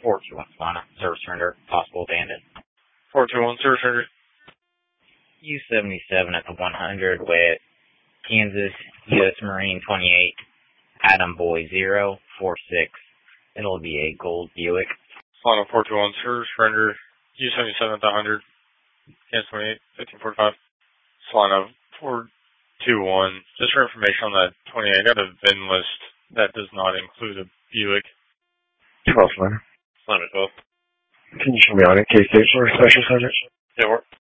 421 Solana, service surrender, possible abandon. 421, service surrender. U-77 at the 100 with Kansas U.S. Marine 28, Adam Boy 046. It'll be a gold Buick. Solana 421, service surrender. U-77 at the 100, Kansas 28, 1545. Solana 421. Just for information on that 28, I got a VIN list that does not include a Buick. 12, Solana. Solana 12. Can you show me on it, K-State for a special subject? Yeah,